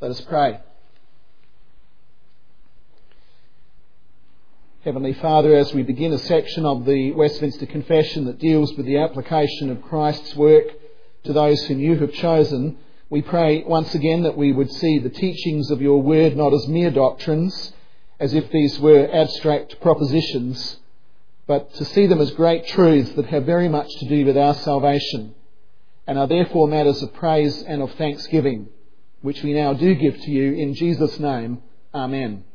Let us pray. Heavenly Father, as we begin a section of the Westminster Confession that deals with the application of Christ's work to those whom you have chosen, we pray once again that we would see the teachings of your word not as mere doctrines, as if these were abstract propositions, but to see them as great truths that have very much to do with our salvation and are therefore matters of praise and of thanksgiving, which we now do give to you in Jesus' name. Amen.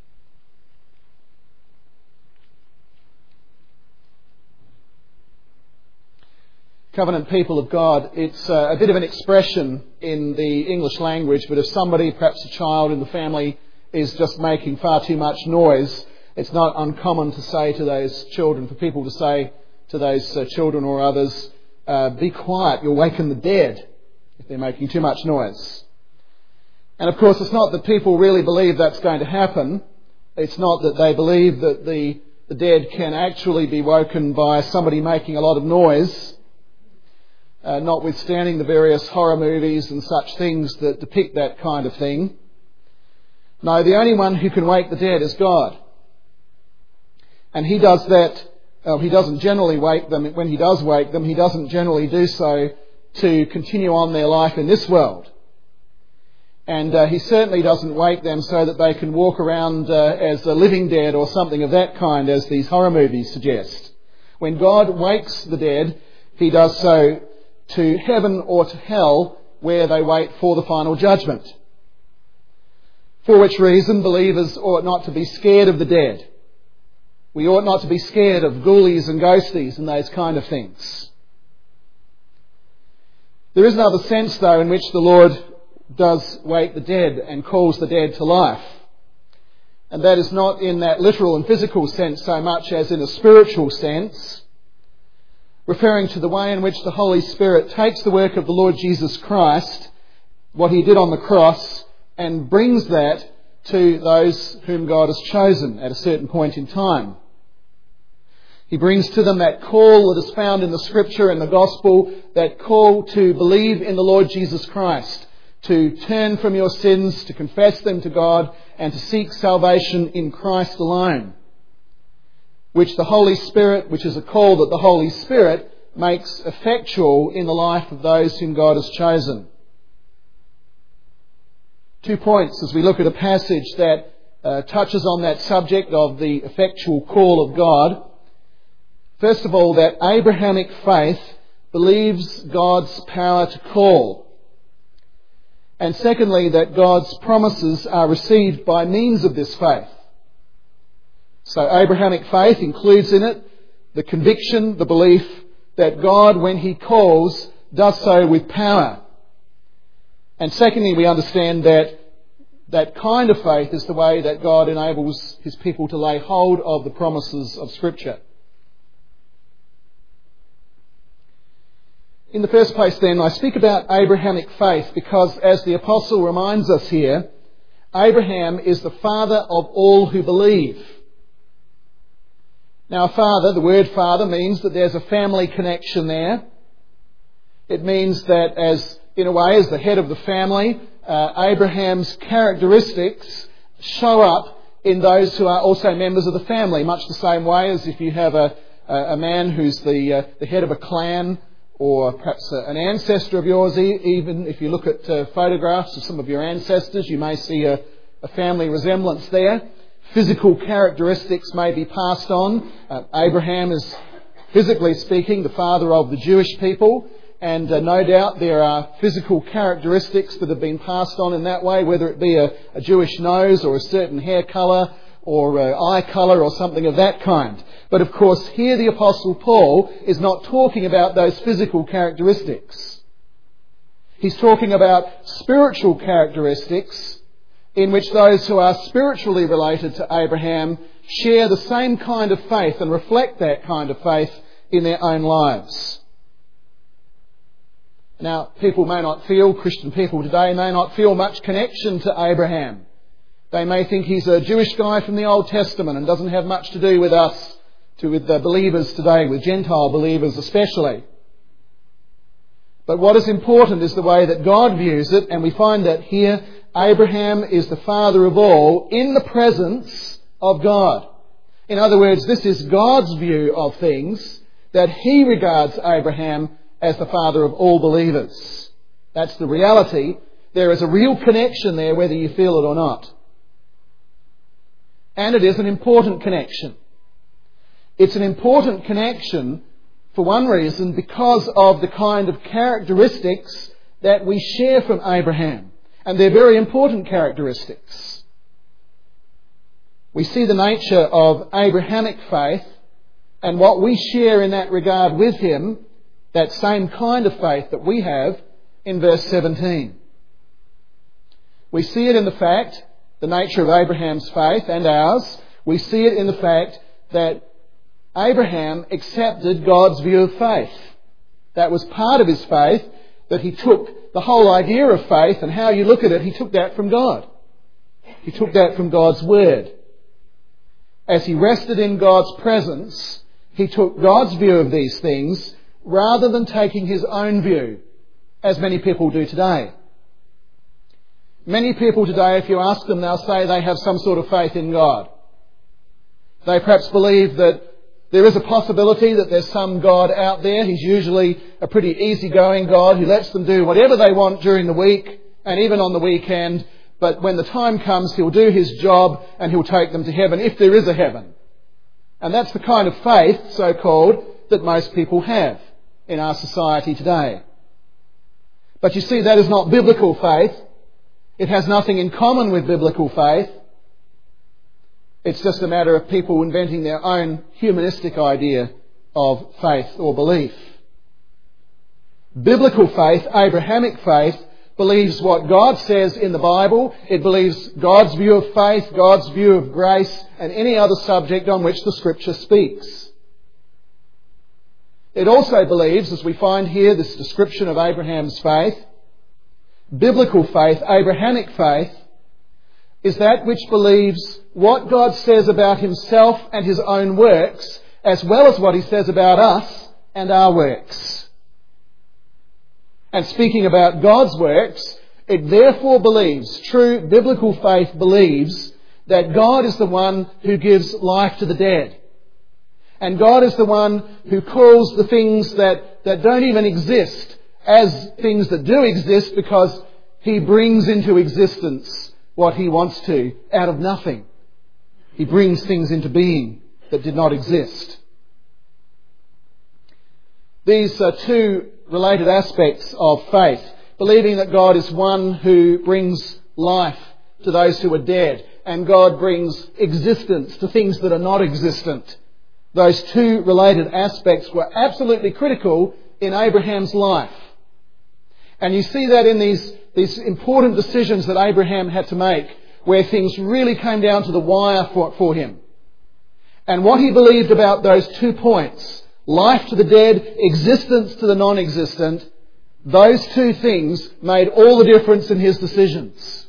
Covenant people of God, it's a bit of an expression in the English language, but if somebody, perhaps a child in the family, is just making far too much noise, it's not uncommon to say to those children, for people to say to those children or others, be quiet, you'll waken the dead, if they're making too much noise. And of course, it's not that people really believe that's going to happen. It's not that they believe that the dead can actually be woken by somebody making a lot of noise, notwithstanding the various horror movies and such things that depict that kind of thing. No, the only one who can wake the dead is God. And he does that, he doesn't generally wake them. When he does wake them, he doesn't generally do so to continue on their life in this world. And he certainly doesn't wake them so that they can walk around as a living dead or something of that kind, as these horror movies suggest. When God wakes the dead, he does so to heaven or to hell, where they wait for the final judgment. For which reason, believers ought not to be scared of the dead. We ought not to be scared of ghoulies and ghosties and those kind of things. There is another sense, though, in which the Lord does wake the dead and calls the dead to life. And that is not in that literal and physical sense so much as in a spiritual sense, referring to the way in which the Holy Spirit takes the work of the Lord Jesus Christ, what he did on the cross, and brings that to those whom God has chosen at a certain point in time. He brings to them that call that is found in the Scripture and the Gospel, that call to believe in the Lord Jesus Christ, to turn from your sins, to confess them to God, and to seek salvation in Christ alone, which the Holy Spirit, which is a call that the Holy Spirit makes effectual in the life of those whom God has chosen. 2 points as we look at a passage that touches on that subject of the effectual call of God. First of all, that Abrahamic faith believes God's power to call. And secondly, that God's promises are received by means of this faith. So Abrahamic faith includes in it the conviction, the belief that God, when he calls, does so with power. And secondly, we understand that that kind of faith is the way that God enables his people to lay hold of the promises of Scripture. In the first place then, I speak about Abrahamic faith because, as the Apostle reminds us here, Abraham is the father of all who believe. Now, father, the word father means that there's a family connection there. It means that in a way, as the head of the family, Abraham's characteristics show up in those who are also members of the family, much the same way as if you have a man who's the head of a clan, or perhaps an ancestor of yours. Even if you look at photographs of some of your ancestors, you may see a family resemblance there. Physical characteristics may be passed on. Abraham is, physically speaking, the father of the Jewish people, and no doubt there are physical characteristics that have been passed on in that way, whether it be a Jewish nose or a certain hair colour or eye colour or something of that kind. But of course, here the Apostle Paul is not talking about those physical characteristics. He's talking about spiritual characteristics in which those who are spiritually related to Abraham share the same kind of faith and reflect that kind of faith in their own lives. Now, Christian people today may not feel much connection to Abraham. They may think he's a Jewish guy from the Old Testament and doesn't have much to do with us, with the believers today, with Gentile believers especially. But what is important is the way that God views it, and we find that here Abraham is the father of all in the presence of God. In other words, this is God's view of things, that he regards Abraham as the father of all believers. That's the reality. There is a real connection there, whether you feel it or not. And it is an important connection. It's an important connection for one reason, because of the kind of characteristics that we share from Abraham. And they're very important characteristics. We see the nature of Abrahamic faith and what we share in that regard with him, that same kind of faith that we have, in verse 17. We see it in the fact, the nature of Abraham's faith and ours, we see it in the fact that Abraham accepted God's view of faith. That was part of his faith, that he took the whole idea of faith and how you look at it, he took that from God. He took that from God's Word. As he rested in God's presence, he took God's view of these things rather than taking his own view, as many people do today. Many people today, if you ask them, they'll say they have some sort of faith in God. They perhaps believe that there is a possibility that there's some God out there. He's usually a pretty easygoing God who lets them do whatever they want during the week and even on the weekend. But when the time comes, he'll do his job and he'll take them to heaven, if there is a heaven. And that's the kind of faith, so-called, that most people have in our society today. But you see, that is not biblical faith. It has nothing in common with biblical faith. It's just a matter of people inventing their own humanistic idea of faith or belief. Biblical faith, Abrahamic faith, believes what God says in the Bible. It believes God's view of faith, God's view of grace, and any other subject on which the Scripture speaks. It also believes, as we find here, this description of Abraham's faith, biblical faith, Abrahamic faith, is that which believes what God says about himself and his own works, as well as what he says about us and our works. And speaking about God's works, it therefore believes, true biblical faith believes, that God is the one who gives life to the dead. And God is the one who calls the things that don't even exist as things that do exist, because he brings into existence what he wants to out of nothing. He brings things into being that did not exist. These are two related aspects of faith. Believing that God is one who brings life to those who are dead, and God brings existence to things that are not existent. Those two related aspects were absolutely critical in Abraham's life. And you see that in these important decisions that Abraham had to make, where things really came down to the wire for him. And what he believed about those 2 points, life to the dead, existence to the non-existent, those two things made all the difference in his decisions.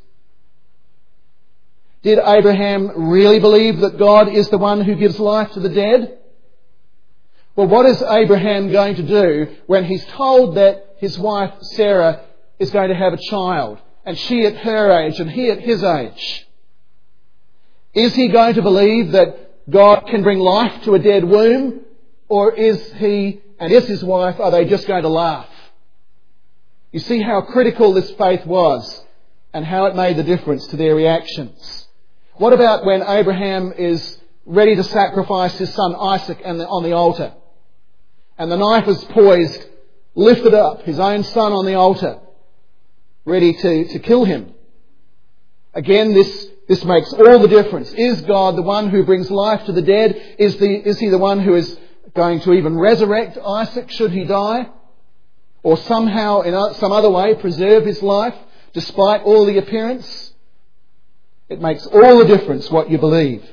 Did Abraham really believe that God is the one who gives life to the dead? Well, what is Abraham going to do when he's told that his wife Sarah is going to have a child, and she at her age and he at his age? Is he going to believe that God can bring life to a dead womb? Or is he and is his wife, are they just going to laugh? You see how critical this faith was and how it made the difference to their reactions. What about when Abraham is ready to sacrifice his son Isaac on the altar? And the knife is poised, lifted up, his own son on the altar, ready to kill him. Again, this makes all the difference. Is God the one who brings life to the dead? Is he the one who is going to even resurrect Isaac should he die? Or somehow, in some other way, preserve his life despite all the appearance? It makes all the difference what you believe.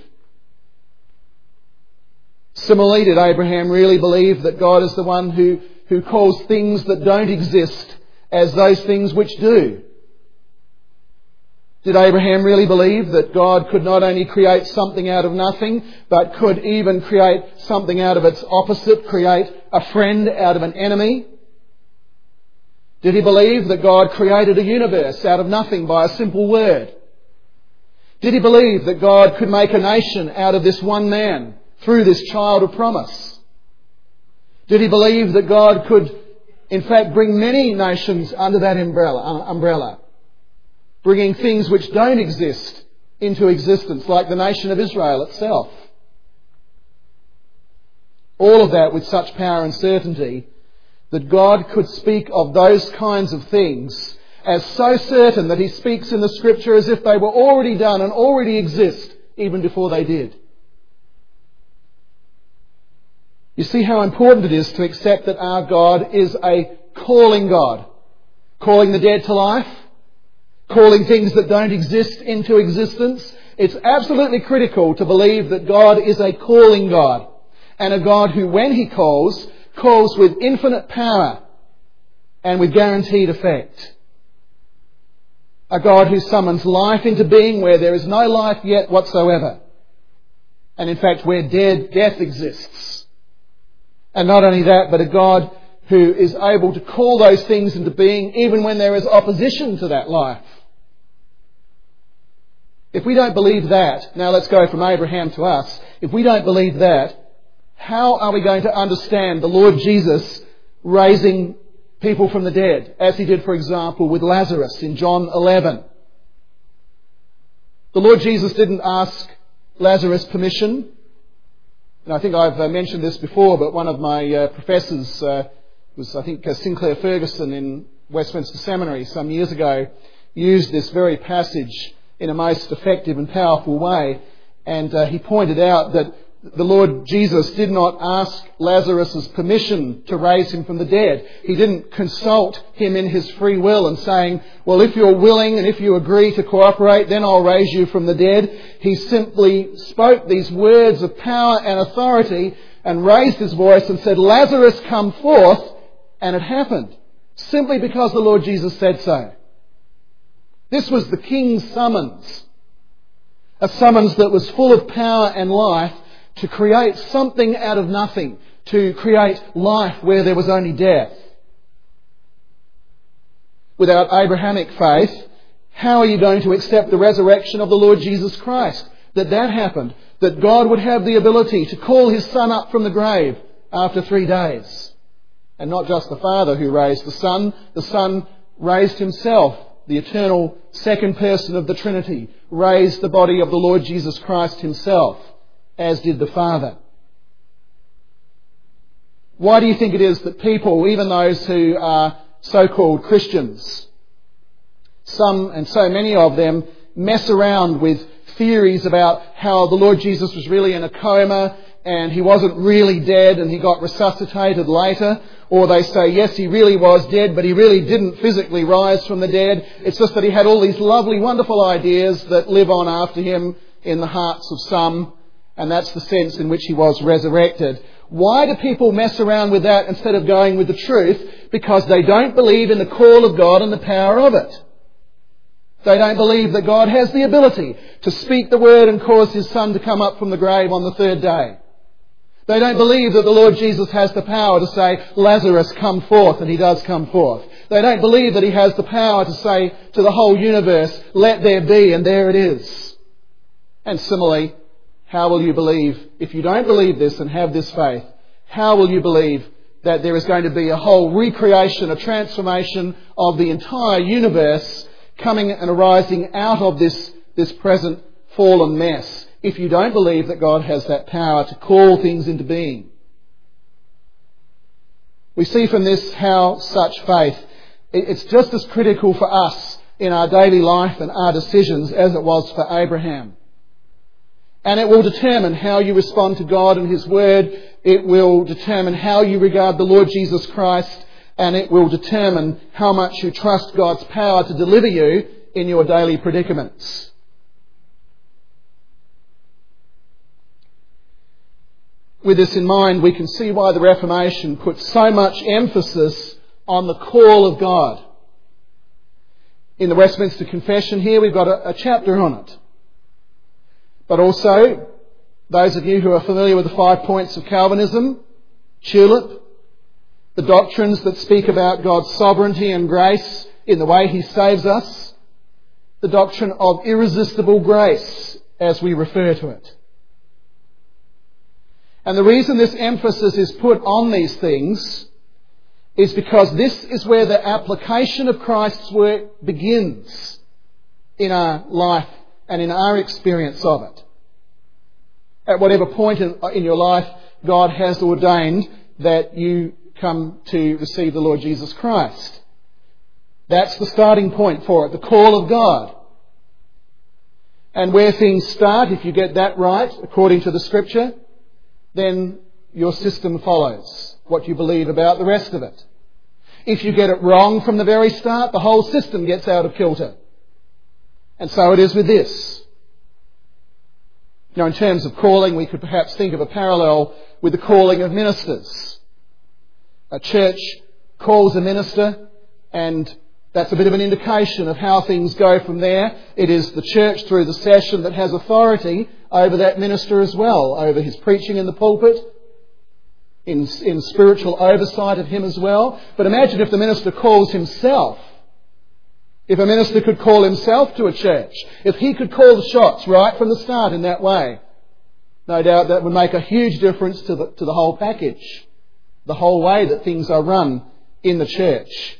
Similarly, did Abraham really believe that God is the one who calls things that don't exist as those things which do? Did Abraham really believe that God could not only create something out of nothing, but could even create something out of its opposite, create a friend out of an enemy? Did he believe that God created a universe out of nothing by a simple word? Did he believe that God could make a nation out of this one man through this child of promise? Did he believe that God could, in fact, bring many nations under that umbrella, bringing things which don't exist into existence, like the nation of Israel itself? All of that with such power and certainty that God could speak of those kinds of things as so certain that he speaks in the Scripture as if they were already done and already exist even before they did. You see how important it is to accept that our God is a calling God, calling the dead to life, calling things that don't exist into existence. It's absolutely critical to believe that God is a calling God, and a God who, when he calls with infinite power and with guaranteed effect. A God who summons life into being where there is no life yet whatsoever. And in fact, where death exists. And not only that, but a God who is able to call those things into being even when there is opposition to that life. If we don't believe that, now let's go from Abraham to us. If we don't believe that, how are we going to understand the Lord Jesus raising people from the dead, as he did, for example, with Lazarus in John 11? The Lord Jesus didn't ask Lazarus permission. And I think I've mentioned this before, but one of my professors was, I think, Sinclair Ferguson in Westminster Seminary some years ago, used this very passage in a most effective and powerful way. And he pointed out that the Lord Jesus did not ask Lazarus' permission to raise him from the dead. He didn't consult him in his free will and saying, well, if you're willing and if you agree to cooperate, then I'll raise you from the dead. He simply spoke these words of power and authority and raised his voice and said, Lazarus, come forth, and it happened. Simply because the Lord Jesus said so. This was the King's summons. A summons that was full of power and life, to create something out of nothing, to create life where there was only death. Without Abrahamic faith, how are you going to accept the resurrection of the Lord Jesus Christ? That happened, that God would have the ability to call his Son up from the grave after 3 days. And not just the Father who raised the Son raised himself, the eternal second person of the Trinity, raised the body of the Lord Jesus Christ himself, as did the Father. Why do you think it is that people, even those who are so-called Christians, some and so many of them, mess around with theories about how the Lord Jesus was really in a coma and he wasn't really dead and he got resuscitated later? Or they say, yes, he really was dead, but he really didn't physically rise from the dead. It's just that he had all these lovely, wonderful ideas that live on after him in the hearts of some. And that's the sense in which he was resurrected. Why do people mess around with that instead of going with the truth? Because they don't believe in the call of God and the power of it. They don't believe that God has the ability to speak the word and cause his Son to come up from the grave on the 3rd day. They don't believe that the Lord Jesus has the power to say, Lazarus, come forth, and he does come forth. They don't believe that he has the power to say to the whole universe, let there be, and there it is. And similarly, how will you believe, if you don't believe this and have this faith, how will you believe that there is going to be a whole recreation, a transformation of the entire universe coming and arising out of this present fallen mess, if you don't believe that God has that power to call things into being? We see from this how such faith, it's just as critical for us in our daily life and our decisions as it was for Abraham. And it will determine how you respond to God and his word. It will determine how you regard the Lord Jesus Christ. And it will determine how much you trust God's power to deliver you in your daily predicaments. With this in mind, we can see why the Reformation put so much emphasis on the call of God. In the Westminster Confession here, we've got a chapter on it. But also, those of you who are familiar with the 5 points of Calvinism, TULIP, the doctrines that speak about God's sovereignty and grace in the way He saves us, the doctrine of irresistible grace, as we refer to it. And the reason this emphasis is put on these things is because this is where the application of Christ's work begins in our life and in our experience of it. At whatever point in your life God has ordained that you come to receive the Lord Jesus Christ. That's the starting point for it, the call of God. And where things start, if you get that right, according to the Scripture, then your system follows what you believe about the rest of it. If you get it wrong from the very start, the whole system gets out of kilter. And so it is with this. Now, in terms of calling, we could perhaps think of a parallel with the calling of ministers. A church calls a minister, and that's a bit of an indication of how things go from there. It is the church through the session that has authority over that minister as well, over his preaching in the pulpit, in spiritual oversight of him as well. But imagine if the minister calls himself. If a minister could call himself to a church, if he could call the shots right from the start in that way, no doubt that would make a huge difference to the whole package, the whole way that things are run in the church.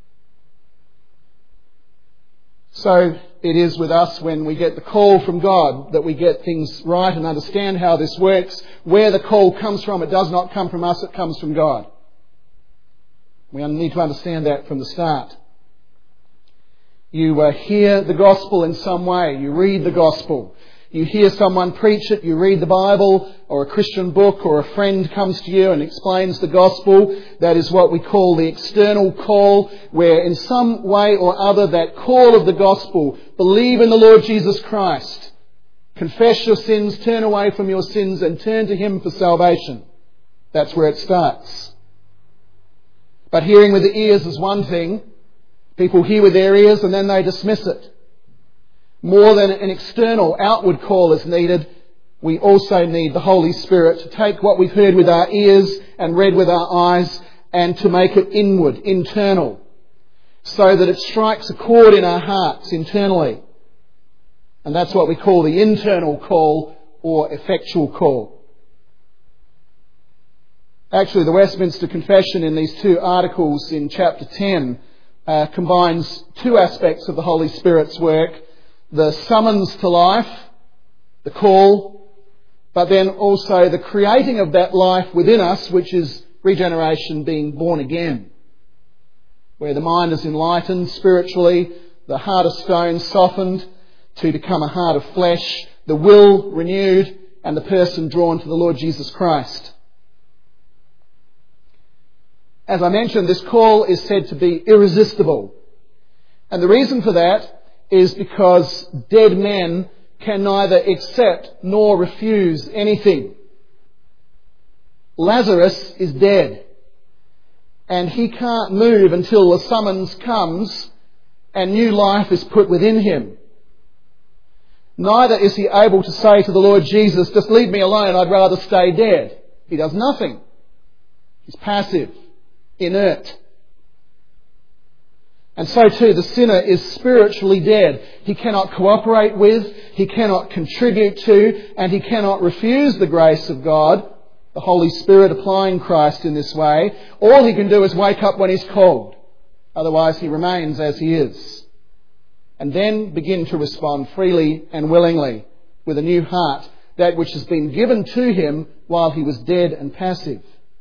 So it is with us when we get the call from God that we get things right and understand how this works. Where the call comes from, it does not come from us, it comes from God. We need to understand that from the start. You hear the gospel in some way. You read the gospel. You hear someone preach it. You read the Bible or a Christian book, or a friend comes to you and explains the gospel. That is what we call the external call, where in some way or other that call of the gospel, believe in the Lord Jesus Christ, confess your sins, turn away from your sins and turn to Him for salvation. That's where it starts. But hearing with the ears is one thing. People hear with their ears and then they dismiss it. More than an external, outward call is needed, we also need the Holy Spirit to take what we've heard with our ears and read with our eyes and to make it inward, internal, so that it strikes a chord in our hearts internally. And that's what we call the internal call or effectual call. Actually, the Westminster Confession in these two articles in chapter 10 combines two aspects of the Holy Spirit's work: the summons to life, the call, but then also the creating of that life within us, which is regeneration, being born again, where the mind is enlightened spiritually, the heart of stone softened to become a heart of flesh, the will renewed, and the person drawn to the Lord Jesus Christ. As I mentioned, this call is said to be irresistible. And the reason for that is because dead men can neither accept nor refuse anything. Lazarus is dead, and he can't move until the summons comes and new life is put within him. Neither is he able to say to the Lord Jesus, "Just leave me alone, I'd rather stay dead." He does nothing. He's passive, inert. And so too, the sinner is spiritually dead. He cannot cooperate with, he cannot contribute to, and he cannot refuse the grace of God, the Holy Spirit applying Christ in this way. All he can do is wake up when he's called. Otherwise he remains as he is. And then begin to respond freely and willingly with a new heart, that which has been given to him while he was dead and passive.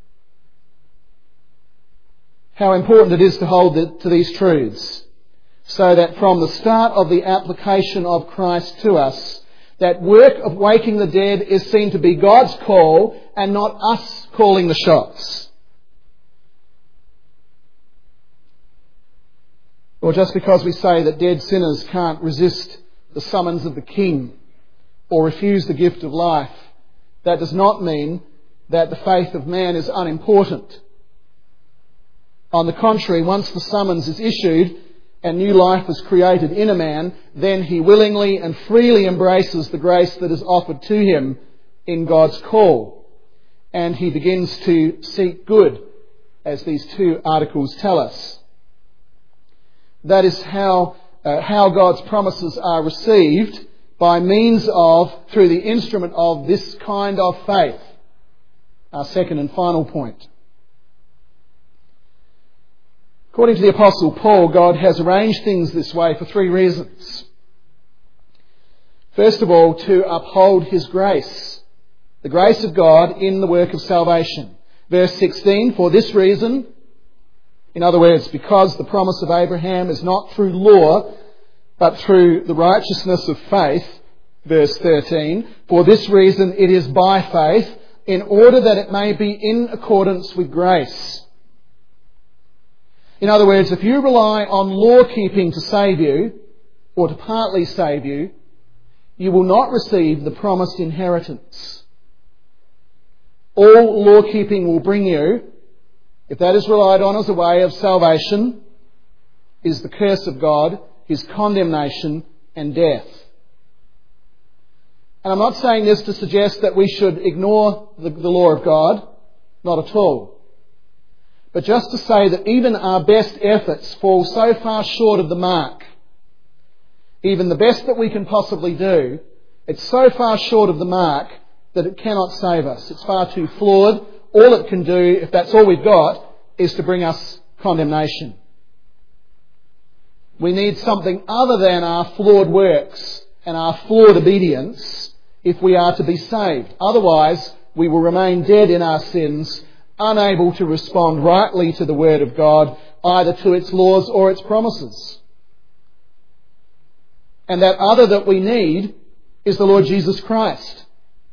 How important it is to hold to these truths, so that from the start of the application of Christ to us, that work of waking the dead is seen to be God's call and not us calling the shots. Or just because we say that dead sinners can't resist the summons of the King or refuse the gift of life, that does not mean that the faith of man is unimportant. On the contrary, once the summons is issued and new life is created in a man, then he willingly and freely embraces the grace that is offered to him in God's call. And he begins to seek good as these two articles tell us. That is how God's promises are received, by means of, through the instrument of this kind of faith. Our second and final point. According to the Apostle Paul, God has arranged things this way for three reasons. First of all, to uphold His grace, the grace of God in the work of salvation. Verse 16, for this reason, in other words, because the promise of Abraham is not through law, but through the righteousness of faith, verse 13, for this reason it is by faith, in order that it may be in accordance with grace. In other words, if you rely on law keeping to save you, or to partly save you, you will not receive the promised inheritance. All law keeping will bring you, if that is relied on as a way of salvation, is the curse of God, His condemnation and death. And I'm not saying this to suggest that we should ignore the law of God, not at all. But just to say that even our best efforts fall so far short of the mark. Even the best that we can possibly do, it's so far short of the mark that it cannot save us. It's far too flawed. All it can do, if that's all we've got, is to bring us condemnation. We need something other than our flawed works and our flawed obedience if we are to be saved. Otherwise, we will remain dead in our sins, unable to respond rightly to the Word of God, either to its laws or its promises. And that other that we need is the Lord Jesus Christ.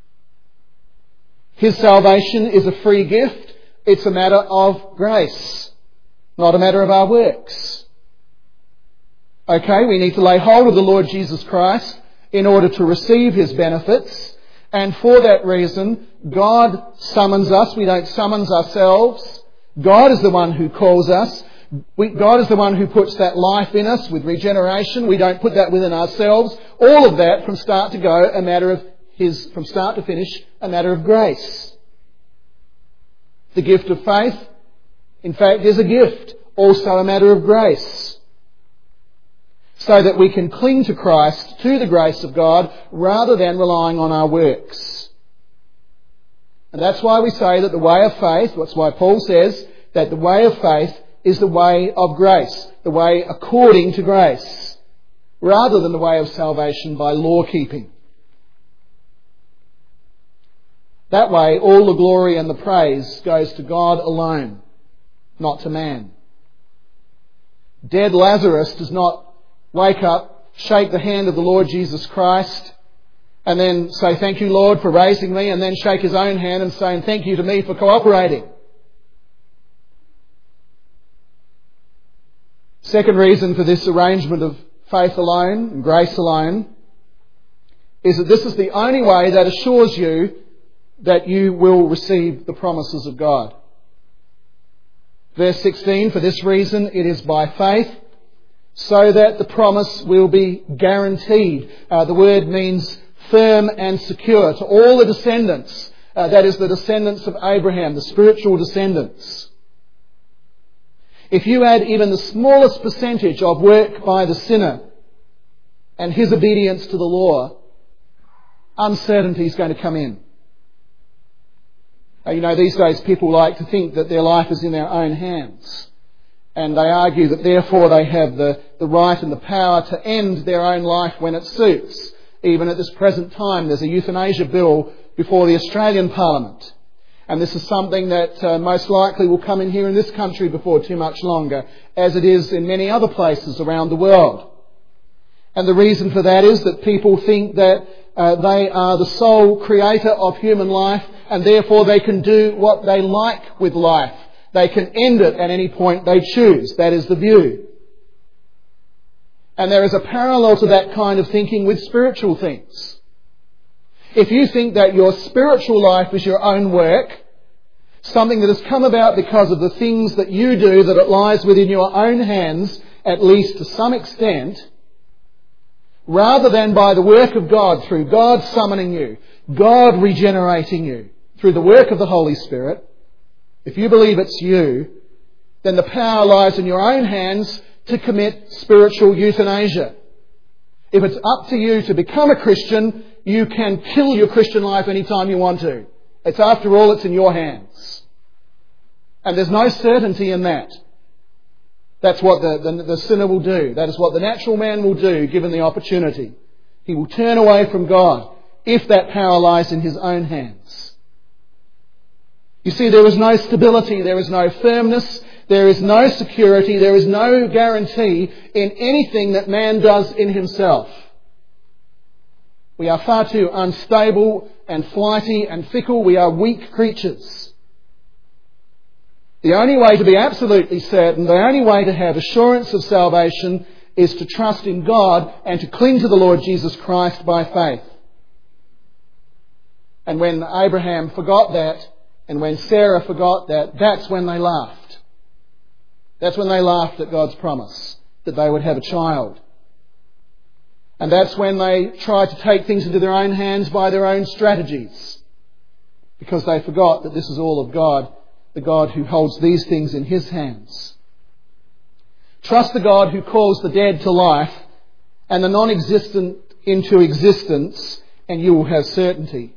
His salvation is a free gift. It's a matter of grace, not a matter of our works. Okay, we need to lay hold of the Lord Jesus Christ in order to receive His benefits. And for that reason, God summons us. We don't summons ourselves. God is the one who calls us. God is the one who puts that life in us with regeneration. We don't put that within ourselves. All of that from start to go, from start to finish, a matter of grace. The gift of faith, in fact, is a gift, also a matter of grace. So that we can cling to Christ, to the grace of God, rather than relying on our works. And that's why we say that the way of faith, that's why Paul says that the way of faith is the way of grace, the way according to grace, rather than the way of salvation by law keeping. That way, all the glory and the praise goes to God alone, not to man. Dead Lazarus does not wake up, shake the hand of the Lord Jesus Christ, and then say, thank you, Lord, for raising me, and then shake his own hand and say, thank you to me for cooperating. Second reason for this arrangement of faith alone and grace alone is that this is the only way that assures you that you will receive the promises of God. Verse 16, for this reason it is by faith, so that the promise will be guaranteed. The word means firm and secure to all the descendants. That is the descendants of Abraham, the spiritual descendants. If you add even the smallest percentage of work by the sinner and his obedience to the law, uncertainty is going to come in. These days people like to think that their life is in their own hands. And they argue that therefore they have the right and the power to end their own life when it suits. Even at this present time, there's a euthanasia bill before the Australian Parliament. And this is something that most likely will come in here in this country before too much longer, as it is in many other places around the world. And the reason for that is that people think that they are the sole creator of human life, and therefore they can do what they like with life. They can end it at any point they choose. That is the view. And there is a parallel to that kind of thinking with spiritual things. If you think that your spiritual life is your own work, something that has come about because of the things that you do, that it lies within your own hands, at least to some extent, rather than by the work of God, through God summoning you, God regenerating you, through the work of the Holy Spirit, if you believe it's you, then the power lies in your own hands to commit spiritual euthanasia. If it's up to you to become a Christian, you can kill your Christian life anytime you want to. After all, it's in your hands. And there's no certainty in that. That's what the sinner will do. That is what the natural man will do, given the opportunity. He will turn away from God if that power lies in his own hands. You see, there is no stability, there is no firmness, there is no security, there is no guarantee in anything that man does in himself. We are far too unstable and flighty and fickle. We are weak creatures. The only way to be absolutely certain, the only way to have assurance of salvation is to trust in God and to cling to the Lord Jesus Christ by faith. And when Abraham forgot that, and when Sarah forgot that, that's when they laughed. That's when they laughed at God's promise that they would have a child. And that's when they tried to take things into their own hands by their own strategies, because they forgot that this is all of God, the God who holds these things in his hands. Trust the God who calls the dead to life and the non-existent into existence, and you will have certainty.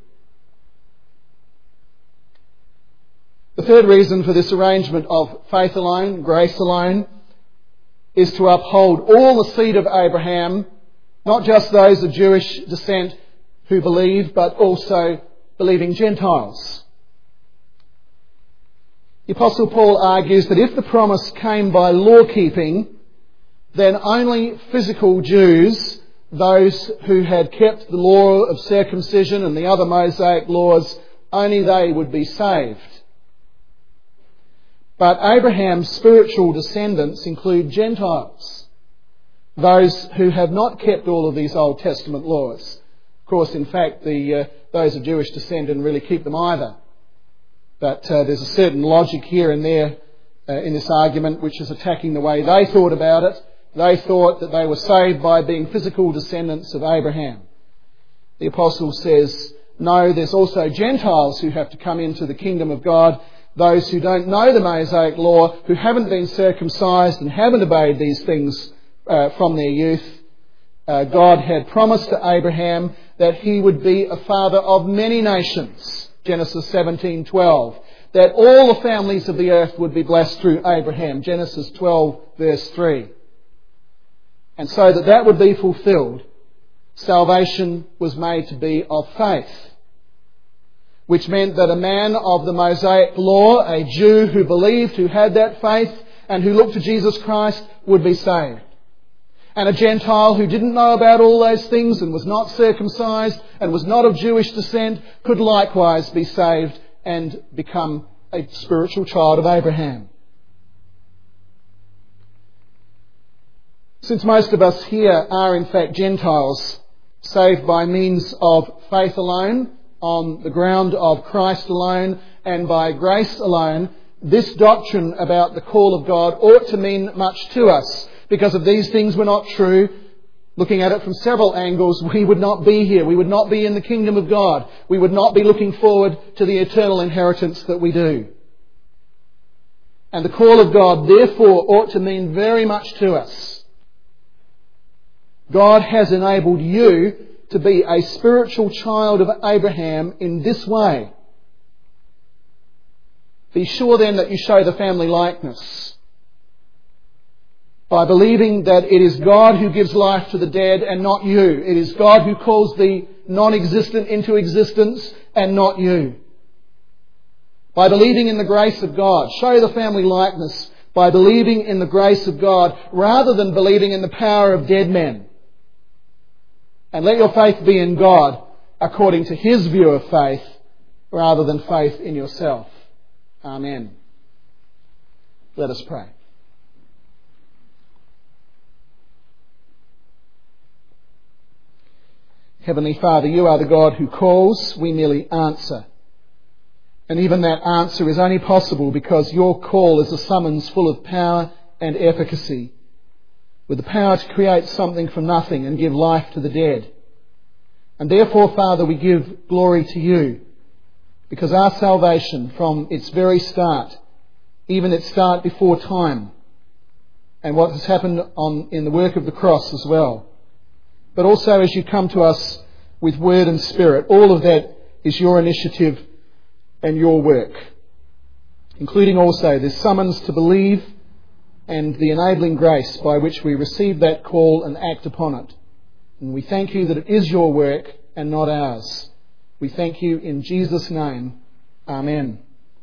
The third reason for this arrangement of faith alone, grace alone, is to uphold all the seed of Abraham, not just those of Jewish descent who believe, but also believing Gentiles. The Apostle Paul argues that if the promise came by law-keeping, then only physical Jews, those who had kept the law of circumcision and the other Mosaic laws, only they would be saved. But Abraham's spiritual descendants include Gentiles, those who have not kept all of these Old Testament laws. Of course, in fact, those of Jewish descent didn't really keep them either. But there's a certain logic here and there in this argument which is attacking the way they thought about it. They thought that they were saved by being physical descendants of Abraham. The Apostle says, no, there's also Gentiles who have to come into the kingdom of God, those who don't know the Mosaic law, who haven't been circumcised and haven't obeyed these things from their youth. God had promised to Abraham that he would be a father of many nations. Genesis 17:12, that all the families of the earth would be blessed through Abraham. Genesis 12 verse 3. And so that would be fulfilled, salvation was made to be of faith, which meant that a man of the Mosaic law, a Jew who believed, who had that faith, and who looked to Jesus Christ, would be saved. And a Gentile who didn't know about all those things and was not circumcised and was not of Jewish descent could likewise be saved and become a spiritual child of Abraham. Since most of us here are in fact Gentiles, saved by means of faith alone, on the ground of Christ alone, and by grace alone, this doctrine about the call of God ought to mean much to us. Because if these things were not true, looking at it from several angles, we would not be here. We would not be in the kingdom of God. We would not be looking forward to the eternal inheritance that we do. And the call of God, therefore, ought to mean very much to us. God has enabled you to be a spiritual child of Abraham in this way. Be sure then that you show the family likeness by believing that it is God who gives life to the dead and not you. It is God who calls the non-existent into existence and not you. By believing in the grace of God. Show the family likeness by believing in the grace of God rather than believing in the power of dead men. And let your faith be in God according to His view of faith rather than faith in yourself. Amen. Let us pray. Heavenly Father, you are the God who calls, we merely answer. And even that answer is only possible because your call is a summons full of power and efficacy, with the power to create something from nothing and give life to the dead. And therefore, Father, we give glory to you, because our salvation from its very start even its start before time, and what has happened in the work of the cross as well. But also as you come to us with word and spirit, all of that is your initiative and your work, including also this summons to believe and the enabling grace by which we receive that call and act upon it. And we thank you that it is your work and not ours. We thank you in Jesus' name. Amen.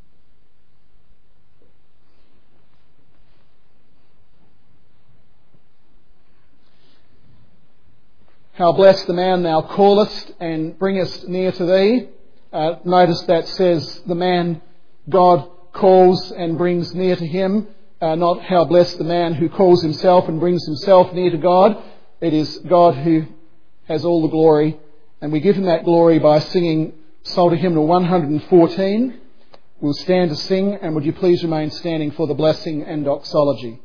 How blessed the man thou callest and bringest near to thee. Notice that says the man God calls and brings near to him, not how blessed the man who calls himself and brings himself near to God. It is God who has all the glory, and we give him that glory by singing Psalter Hymnal 114. We'll stand to sing, and would you please remain standing for the blessing and doxology.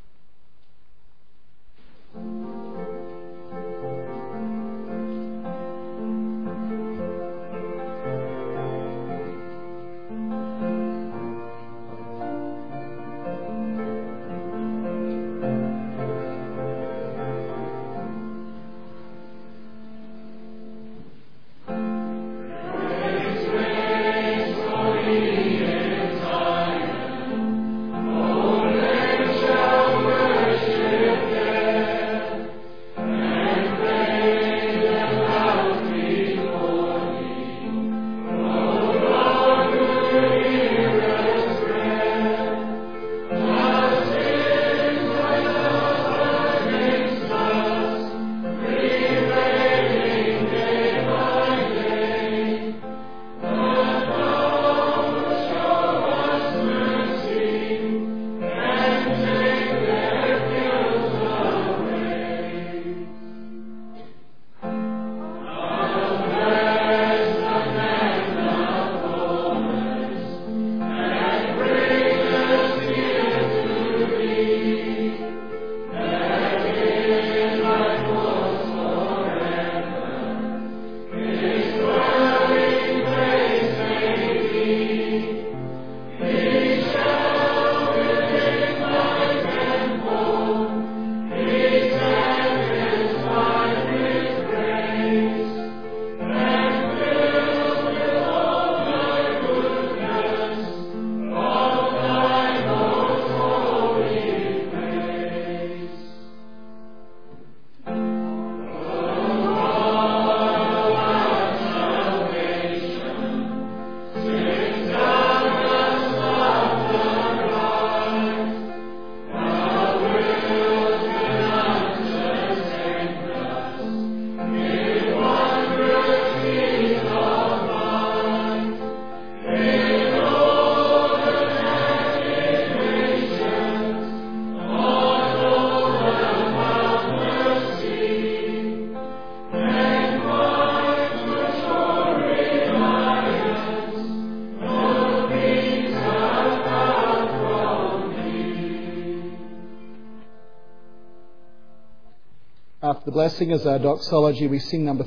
After the blessing as our doxology, we sing number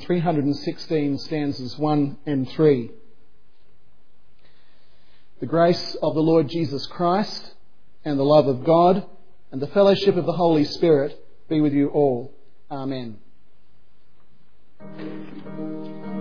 316, stanzas 1 and 3. The grace of the Lord Jesus Christ and the love of God and the fellowship of the Holy Spirit be with you all. Amen.